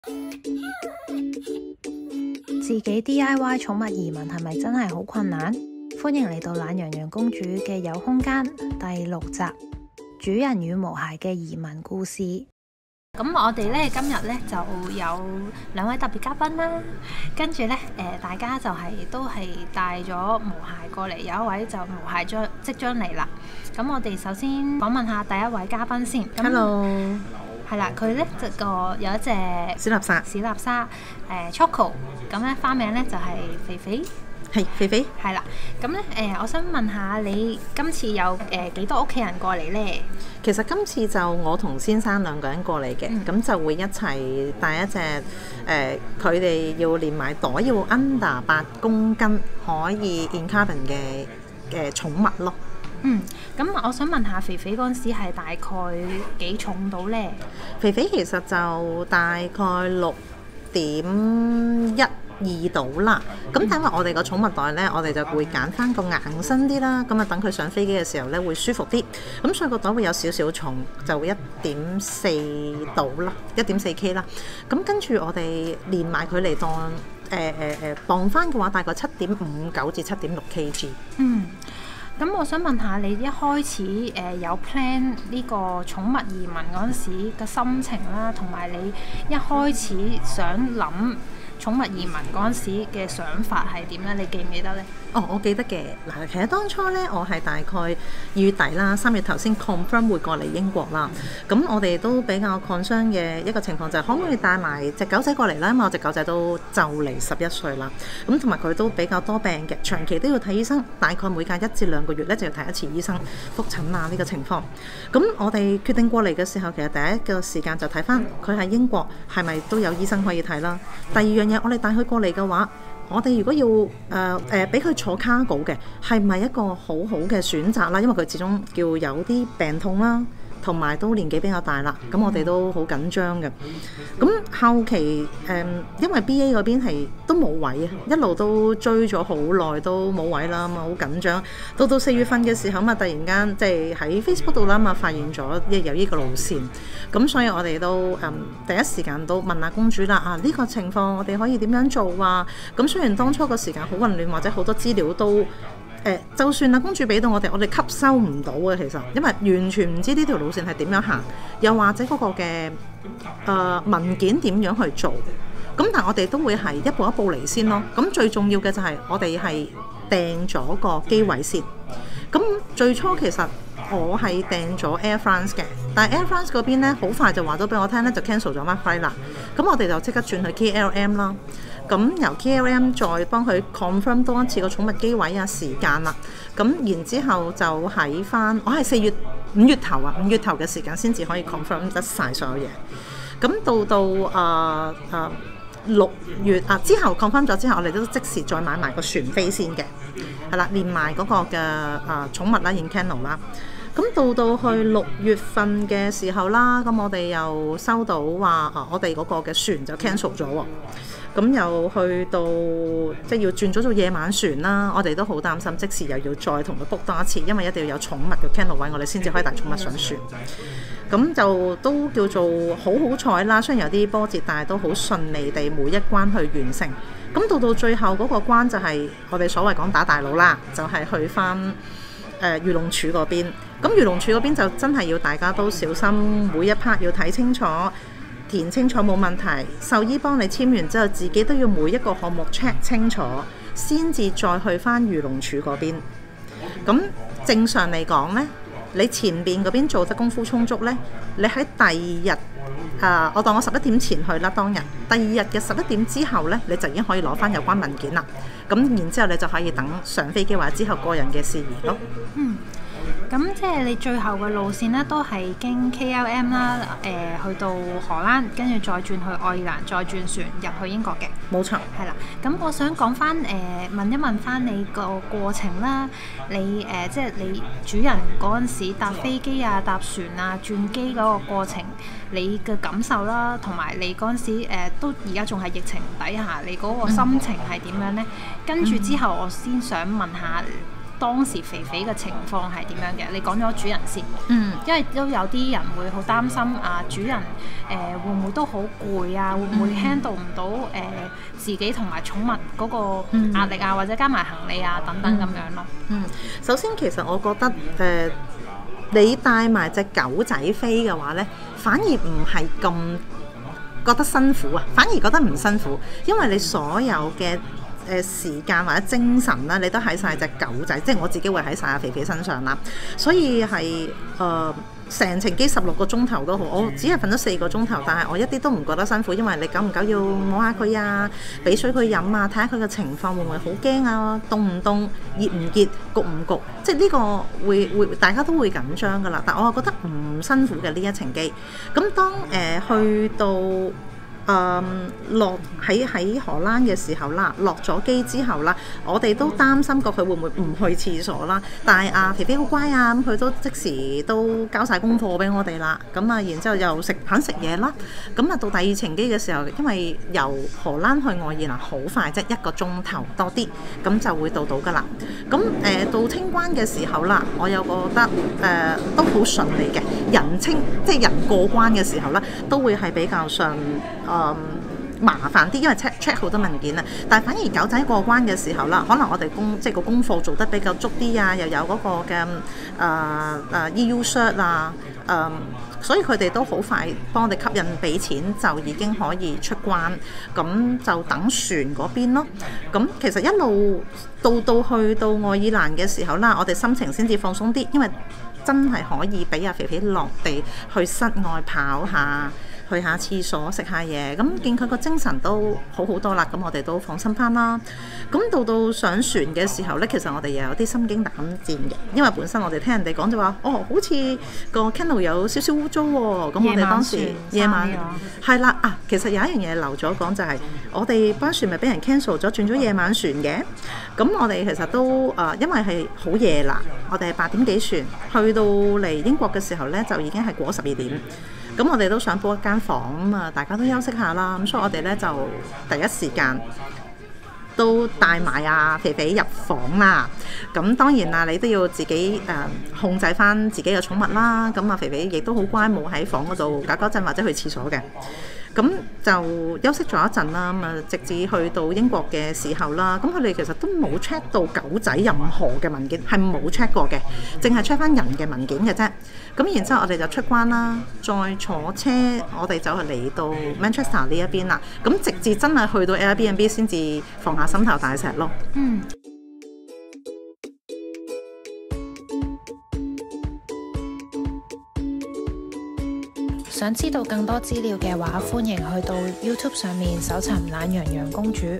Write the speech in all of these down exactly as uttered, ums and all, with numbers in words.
自己 D I Y 寵物移民係咪真係好困難？歡迎嚟到懶羊羊公主嘅有空間第六集，主人與毛孩嘅移民故事。咁我哋咧今日咧就有兩位特別嘉賓啦，跟住咧誒大家就係、是、都係帶咗毛孩過嚟，有一位就毛孩將即將嚟啦。咁我哋首先訪問下第一位嘉賓先。 Hello。 係啦，佢咧就個有一隻史納莎， 史納莎誒 Choco， 咁咧花名咧就係、是、肥肥， 係肥肥。 係啦，咁咧誒，我想問下你今次有誒幾、呃、多屋企人過嚟咧？ 其實今次就我同先生兩個人過嚟嘅，咁、嗯、就會一齊帶一隻誒，佢哋要連埋袋要 under 八公斤可以 in carbon 嘅嘅寵物咯。 嗯，咁我想問下肥肥嗰陣時係大概幾重到呢？ 肥肥其實就大概六點一二度啦。咁因為我哋個寵物袋呢，我哋就會揀翻個硬身啲啦。咁啊，等佢上飛機嘅時候呢會舒服啲。咁所以個袋會有少少重，就會一點四度啦，一點四 K 啦。咁跟住我哋連埋佢嚟當誒誒誒磅翻嘅話，大概七點五九至七點六 Kg。 嗯。咁我想問下你一開始誒、呃、有 plan 呢個寵物移民嗰陣時嘅心情啦，同埋你一開始想諗寵物移民嗰陣時嘅想法係點咧？你記唔記得呢？ 哦，我記得嘅。嗱，其實當初呢，我係大概二月底啦，三月頭先 confirm 會過嚟英國啦。咁、嗯、我哋都比較 concern 嘅一個情況就係可唔可以帶埋隻狗仔過嚟啦？因為我隻狗仔都就嚟十一歲啦。咁同埋佢都比較多病嘅，長期都要睇醫生，大概每隔一至兩個月呢就要睇一次醫生覆診啊呢、呢個情況。咁我哋決定過嚟嘅時候，其實第一個時間就睇翻佢喺英國係咪都有醫生可以睇啦。第二樣嘢，我哋帶佢過嚟嘅話，我哋如果要誒誒俾佢坐 cargo 嘅，係咪一個好好嘅選擇啦？因為佢始終叫有啲病痛啦，同埋都年紀比較大啦，咁我哋都好緊張嘅。咁後期誒、呃，因為 B A 嗰邊係都冇位啊，一路都追咗好耐都冇位啦，咁啊好緊張。到到四月份嘅時候嘛，突然間即係喺 Facebook 度啦嘛，發現咗有呢個路線，咁所以我哋都誒、呃、第一時間都問下公主啦，啊呢、呢個情況我哋可以點樣做啊？咁雖然當初個時間好混亂，或者好多資料都。誒，就算啊，公主俾到我哋，我哋吸收唔到嘅，其實，因為完全唔知呢條路線係點樣行，又或者嗰個嘅誒、呃、文件點樣去做，咁但係我哋都會係一步一步嚟先咯。咁最重要嘅就係我哋係訂咗個機位先。咁最初其實我係訂咗 Air France 嘅，但係 Air France 嗰邊咧好快就話咗俾我聽咧，就 cancel 咗 my flight 啦。咁我哋就即刻轉去 K L M 啦。咁由 K L M 再幫佢 confirm 多一次個寵物機位啊時間啦，咁然之後就喺翻，我係四月五月頭啊，五月頭嘅時間先至可以 confirm 得晒所有嘢。咁到到啊啊六月啊之後 confirm 咗之後，我哋都即時再買埋個船飛先嘅，係啦，連埋嗰個嘅啊寵物啦 in kennel 啦。咁到到去六月份嘅時候啦，咁我哋又收到話啊，我哋嗰個嘅船就 cancel 咗喎。咁又去到即係要轉咗做夜晚船啦，我哋都好擔心，即時又要再同佢 book 多一次，因為一定要有寵物嘅 kennel 位，我哋先至可以帶寵物上船。咁就都叫做好好彩啦，雖然有啲波折，但係都好順利地每一關去完成。咁到到最後嗰個關就係我哋所謂講打大佬啦，就係、是、去翻誒漁農署嗰邊。咁漁農署嗰邊就真係要大家都小心，每一 part 要睇清楚。填清楚冇問題，獸醫幫你簽完之後，自己都要每一個項目 check 清楚，先至再去翻漁農署嗰邊。咁正常嚟講呢，你前邊嗰邊做得功夫充足呢，你喺第二日啊，我當我十一點前去啦，當日第二日嘅十一點之後呢，你就已經可以攞翻有關文件啦。咁然之後你就可以等上飛機或者之後個人嘅事宜咯。 嗯。咁即係你最後嘅路線咧，都係經 K L M 啦，誒、呃、去到荷蘭，跟住再轉去愛爾蘭，再轉船入去英國嘅。 冇錯。係啦，咁我想講翻誒問一問翻你個過程啦，你誒、呃、即係你主人嗰陣時搭飛機啊、搭船啊、轉機嗰個過程，你嘅感受啦，同埋你嗰陣時、呃、都而家仲係疫情底下，你嗰個心情係點樣呢？嗯、跟住之後，我先想問下。 當時肥肥嘅情況係點樣嘅？你講咗主人先， 嗯， 因為都有啲人會好擔心啊，主人誒、呃、會唔會都好攰啊？會唔會 handle 唔到誒、呃、自己同埋寵物嗰個壓力啊，或者加埋行李啊等等咁樣咯。 嗯，首先其實我覺得誒、呃，你帶埋隻狗仔飛嘅話呢，反而唔係咁覺得辛苦啊，反而覺得唔辛苦，因為你所有嘅誒時間或者精神啦，你都喺晒隻狗仔，即係我自己會喺晒阿肥肥身上啦，所以係誒成程機十六個鐘頭都好，我只係瞓咗四個鐘頭，但係我一啲都唔覺得辛苦，因為你久唔久要摸下佢啊，俾水佢飲啊，睇下佢嘅情況會唔會好驚啊，凍唔凍，熱唔熱，焗唔焗，即係呢個會會大家都會緊張噶啦，但我又覺得唔辛苦嘅呢一程機。咁當誒、呃、去到誒、嗯、落喺喺荷蘭嘅時候啦，落咗機之後啦，我哋都擔心過佢會唔會唔去廁所啦。但係啊，肥肥好乖啊，咁佢都即時都交晒功課俾我哋啦。咁啊，然之後又食肯食嘢啦。咁啊，到第二程機嘅時候，因為由荷蘭去愛爾蘭好快，即係一個鐘頭多啲，咁就會到到噶啦。咁誒、呃、到清關嘅時候啦，我又覺得誒、呃、都好順利嘅。人清即係人過關嘅時候啦，都會係比較上。誒、嗯、麻煩啲，因為 check check 好多文件啊。但係反而狗仔過關嘅時候啦，可能我哋功即係個功課做得比較足啲啊，又有嗰個嘅誒誒 E U cert 啊，誒、呃，所以佢哋都好快幫我哋吸引俾錢，就已經可以出關。咁就等船嗰邊咯。咁其實一路到到去到愛爾蘭嘅時候啦，我哋心情先至放鬆啲，因為真係可以俾阿肥肥落地去室外跑下。去下廁所食下嘢，咁見佢個精神都好好多啦，咁我哋都放心翻啦。咁到到上船嘅時候呢，其實我哋又有啲心驚膽戰嘅，因為本身我哋聽人哋講就話，哦，好似個 kennel 有少少污糟喎。咁我哋當時夜晚係啦啊，其實有一樣嘢留咗講就係、是，我哋班船咪俾人 cancel 咗，轉咗夜晚船嘅。咁我哋其實都誒、呃，因為係好夜啦，我哋係八點幾船，去到嚟英國嘅時候呢，就已經係過十二點。咁我哋都想煲一間房咁啊，大家都休息下啦。咁所以我哋咧就第一時間都帶埋阿肥肥入房啦。咁當然啦，你都要自己誒、呃、控制翻自己嘅寵物啦。咁啊，肥肥亦都好乖，冇喺房嗰度搞搞震或者去廁所嘅。咁就休息咗一陣啦。咁啊，直至去到英國嘅時候啦，咁佢哋其實都冇 check 到狗仔任何嘅文件，係冇 check 過嘅，淨係 check 翻人嘅文件嘅啫。咁然之後我哋就出關啦，再坐車我哋就係嚟到 Manchester 呢一邊啦。咁直至真係去到 Airbnb 先至放下心頭大石咯。 嗯。 想知道更多資料嘅話，歡迎去到 YouTube 上面搜尋懶羊羊公主。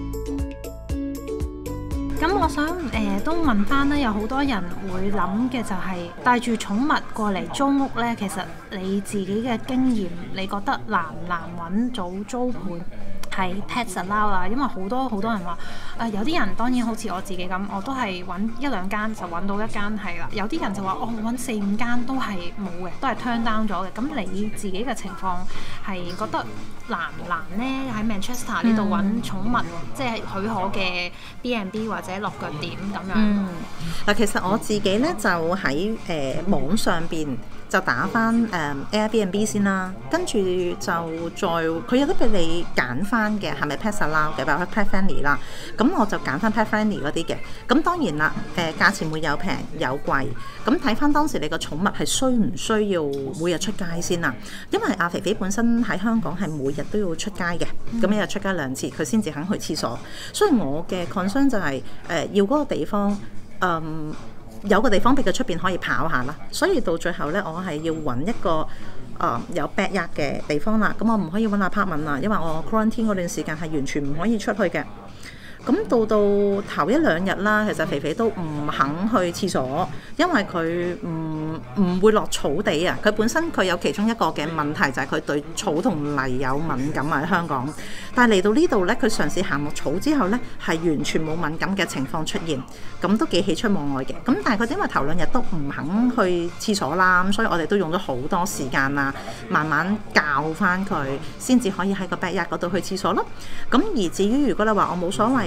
咁我想誒、呃、都問翻咧，有好多人會諗嘅就係帶住寵物過嚟租屋咧，其實你自己嘅經驗，你覺得難唔難揾到租盤係 Pets-A-Lou 啦？因為好多好多人話誒、呃，有啲人當然好似我自己咁，我都係揾一兩間就揾到一間係啦。有啲人就話哦，揾四五間都係冇嘅，都係 turn down 咗嘅。咁你自己嘅情況係覺得難唔難呢？喺 Manchester 呢度揾寵物，嗯、即係許可嘅 B and B 或者落腳點咁樣。嗯， 嗱，其實我自己咧就喺誒、呃、網上邊就打翻誒、呃、Airbnb 先啦，跟住就再佢有得俾你揀翻嘅係咪 Pets-A-Lou 嘅，或者 Pet Friendly 啦。咁我就揀翻 Pet Friendly 嗰啲嘅。咁當然啦，誒、呃、價錢會有平有貴。咁睇翻當時你個寵物係需唔需要每日出街先啊？因為阿肥肥本身喺香港係每日都要出街嘅，咁一日出街兩次，佢先至肯去廁所。所以我嘅 concern 就係、是、誒、呃、要嗰個地方，嗯。有個地方俾佢出邊可以跑下啦，所以到最後呢，我係要揾一個誒、呃、有 backyard 嘅地方啦。咁我唔可以揾 apartment啦，因為我 quarantine 嗰段時間係完全唔可以出去嘅。咁到到頭一兩日啦，其實肥肥都唔肯去廁所，因為佢唔唔會落草地啊。佢本身佢有其中一個嘅問題就係佢對草同泥有敏感啊，喺香港。但係嚟到呢度呢，佢嘗試行落草之後呢，係完全冇敏感嘅情況出現，咁都幾喜出望外嘅。咁但係佢因為頭兩日都唔肯去廁所啦，咁所以我哋都用咗好多時間啊，慢慢教翻佢，先至可以喺個 backyard 嗰度去廁所咯。咁而至於如果你話我冇所謂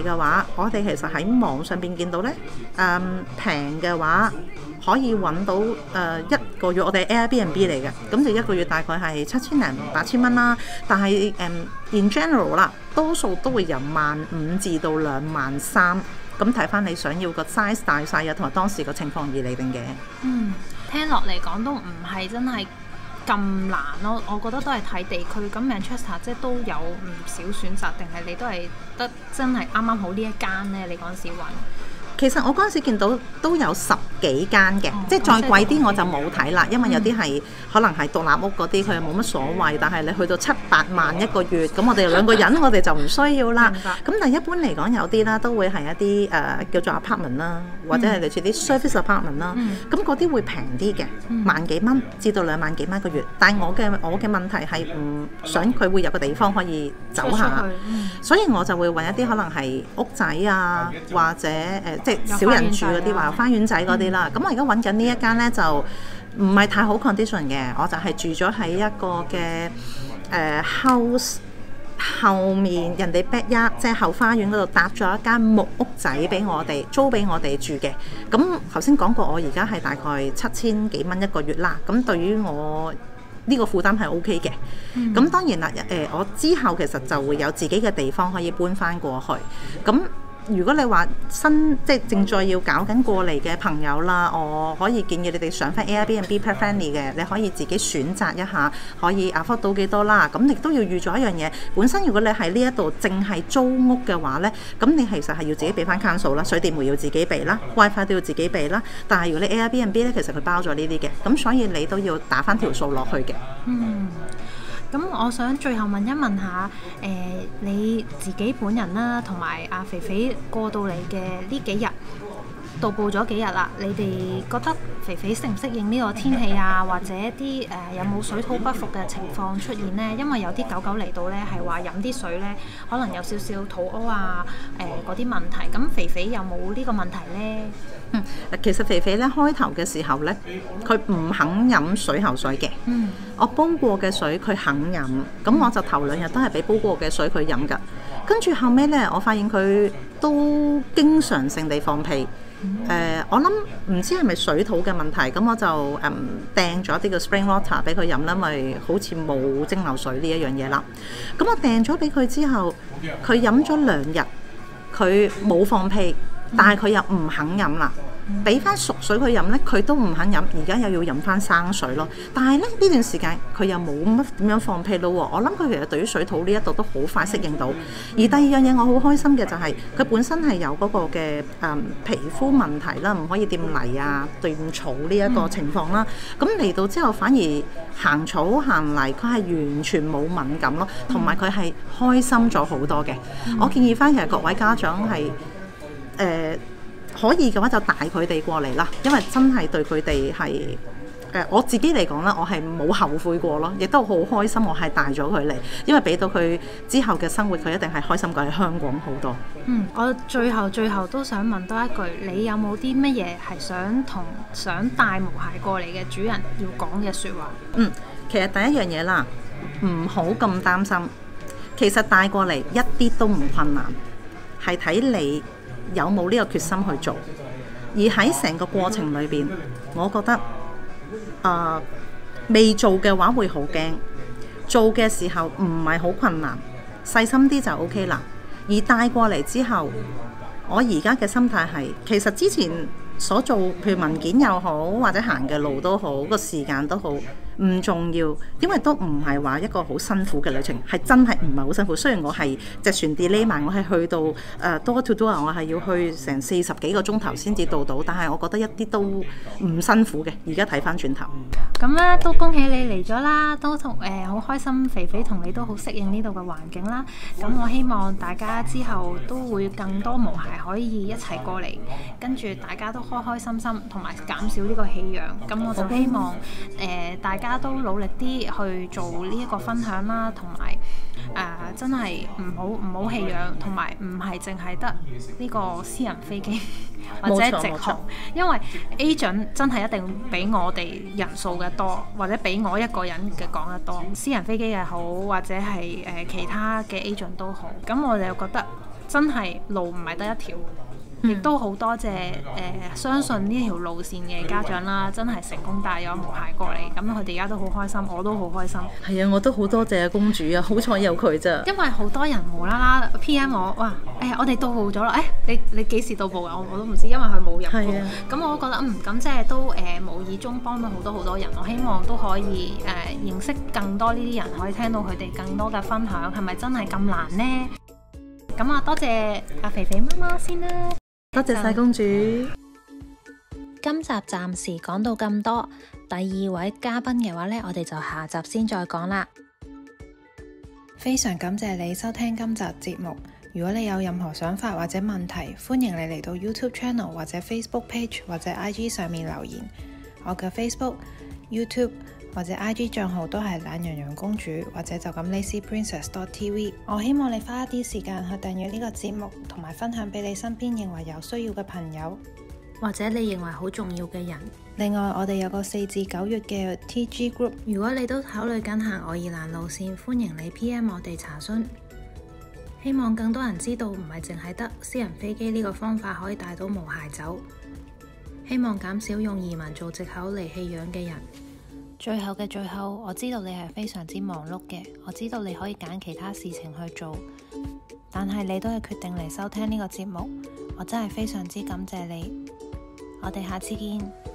嘅話，我哋其實喺網上邊見到呢，誒平嘅話可以揾到誒、呃、一個月，我哋 Airbnb 嚟嘅，咁就一個月大概係七千零八千蚊啦。但係誒、嗯、in general 啦，多數都會由萬五至到兩萬三，咁睇翻你想要個 size 大細啊，同埋當時個情況而嚟定嘅。 嗯，聽落嚟講都唔係真係咁難咯，我覺得都係睇地區。咁 Manchester 即係都有唔少選擇，定係你都係得真係啱啱好呢一間呢？你嗰陣時揾？ 其實我嗰陣時見到都有十幾間嘅， 哦、 即係再貴啲我就冇睇啦，因為有啲係、嗯、可能係獨立屋嗰啲，佢又冇乜所謂。但係你去到七八萬一個月，咁我哋兩個人我哋就唔需要啦。咁但係一般嚟講有啲啦，都會係一啲誒、呃、叫做 apartment 啦，或者係類似啲 service apartment 啦。咁嗰啲會平啲嘅，嗯、萬幾蚊至到兩萬幾蚊一個月。但係我嘅我嘅問題係唔想佢會有個地方可以走下，嗯、所以我就會揾一啲可能係屋仔啊，或者誒。呃即係少人住嗰啲，話花園仔嗰啲啦。咁、嗯、我而家揾緊呢一間呢，就唔係太好 condition 嘅。我就係住咗喺一個嘅誒、呃、house 後面，人哋 backyard 即係後花園嗰度搭咗一間木屋仔俾我哋租俾我哋住嘅。咁頭先講過，我而家係大概七千幾蚊一個月啦。咁對於我呢個負擔係 OK 嘅。咁、嗯、當然啦，誒、呃、我之後其實就會有自己嘅地方可以搬翻過去。咁如果你話新即係正在要搞緊過嚟嘅朋友啦，我可以建議你哋上翻 Airbnb pet friendly 嘅，你可以自己選擇一下，可以 afford 到幾多啦。咁亦都要預咗一樣嘢，本身如果你喺呢一度淨係租屋嘅話呢，咁你其實係要自己俾翻 council 啦，水電煤要自己俾啦 ，WiFi 都要自己俾啦。但係如果你 Airbnb 呢，其實佢包咗呢啲嘅，咁所以你都要打翻條數落去嘅。 嗯。咁我想最後問一問下，誒、呃、你自己本人啦，同埋阿肥肥過到嚟嘅呢幾日，到埗咗幾日啦？你哋覺得肥肥適唔適應呢個天氣啊？或者啲誒、呃、有冇水土不服嘅情況出現呢？因為有啲狗狗嚟到呢，係話飲啲水呢，可能有少少肚屙啊，誒嗰啲問題。咁肥肥有冇呢個問題呢？ 嗯，其實肥肥咧開頭嘅時候咧，佢唔肯飲水喉水嘅。嗯，我煲過嘅水佢肯飲，咁我就頭兩日都係俾煲過嘅水佢飲㗎。跟住後尾咧，我發現佢都經常性地放屁。誒、嗯呃，我諗唔知係咪水土嘅問題，咁我就誒掟咗啲嘅 spring water 俾佢飲啦，咪好似冇蒸餾水呢一樣嘢啦。咁我掟咗俾佢之後，佢飲咗兩日，佢冇放屁。但係佢又唔肯飲啦，俾翻熟水佢飲呢，佢都唔肯飲，而家又要飲翻生水咯。但係咧呢段時間佢又冇乜點樣放屁咯喎，我諗佢其實對於水土呢一度都好快適應到。而第二樣嘢我好開心嘅就係、是、佢本身係有嗰個嘅誒、嗯、皮膚問題啦，唔可以掂泥啊、掂草呢一個情況啦。咁嚟、嗯、到之後反而行草行泥，佢係完全冇敏感咯，同埋佢係開心咗好多嘅。嗯、我建議翻其實各位家長係。誒、呃、可以嘅話就帶佢哋過嚟啦，因為真係對佢哋係誒我自己嚟講啦，我係冇後悔過咯，亦都好開心我係帶咗佢嚟，因為俾到佢之後嘅生活佢一定係開心過喺香港好多。 嗯，我最後最後都想問多一句，你有冇啲乜嘢係想同想帶毛孩過嚟嘅主人要講嘅説話？ 嗯，其實第一樣嘢啦，唔好咁擔心，其實帶過嚟一啲都唔困難，係睇你有冇呢個決心去做，而喺成個過程裏邊，我覺得啊、呃、未做嘅話會好驚，做嘅時候唔係好困難，細心啲就 OK 啦。而帶過嚟之後，我而家嘅心態係，其實之前所做，譬如文件又好，或者行嘅路都好，個時間都好。唔重要，因為都唔係話一個好辛苦嘅旅程，係真係唔係好辛苦。雖然我係隻船 delay 埋，我係去到誒 door to door，我係要去成四十幾個鐘頭先至到到，但係我覺得一啲都唔辛苦嘅。而家睇翻轉頭， 咁咧都恭喜你嚟咗啦，都同誒好開心，肥肥同你都好適應呢度嘅環境啦。咁我希望大家之後都會更多毛孩可以一齊過嚟，跟住大家都開開心心，同埋減少呢個棄養。咁我就希望誒、呃、大家大家都努力啲去做呢一個分享啦，同埋誒真係唔好唔好棄養，同埋唔係淨係得呢個私人飛機或者直航，因為 agent 真係一定比我哋人數嘅多，或者比我一個人嘅講得多。私人飛機又好，或者係誒、呃、其他嘅 agent 都好，咁我哋又覺得真係路唔係得一條。亦都好多謝誒、呃、相信呢條路線嘅家長啦，真係成功帶咗毛孩過嚟，咁佢哋而家都好開心，我都好開心。 係啊，我都好多謝公主啊，好彩有佢咋。 因為好多人無啦啦 P M 我，哇誒、哎、我哋到步咗啦，誒、哎、你你幾時到步啊？我我都唔知，因為佢冇入過。咁、啊、我都覺得嗯咁即係都誒、呃、無意中幫到好多好多人，我希望都可以誒、呃、認識更多呢啲人，可以聽到佢哋更多嘅分享，係咪真係咁難呢？咁啊，多謝阿肥肥媽媽先啦。 多謝晒公主。 今集暫時講到咁多，第二位嘉賓嘅話呢，我哋就下集先再講啦。非常感謝你收聽今集節目。如果你有任何想法或者問題，歡迎你嚟到 YouTube Channel 或者 Facebook Page 或者 I G 上面留言。我嘅 Facebook、YouTube 或者 I G 賬號都係懶羊羊公主，或者就咁 Lazy Princess dot T V。我希望你花一啲時間去訂閱呢個節目，同埋分享俾你身邊認為有需要嘅朋友，或者你認為好重要嘅人。另外，我哋有個四至九月嘅 T G Group， 如果你都考慮緊行愛爾蘭路線，歡迎你 P M 我哋查詢。希望更多人知道，唔係淨係得私人飛機呢個方法可以帶到毛孩走。希望減少用移民做藉口嚟棄養嘅人。最後嘅最後，我知道你係非常之忙碌嘅，我知道你可以揀其他事情去做，但係你都係決定嚟收聽呢個節目，我真係非常之感謝你。我哋下次見。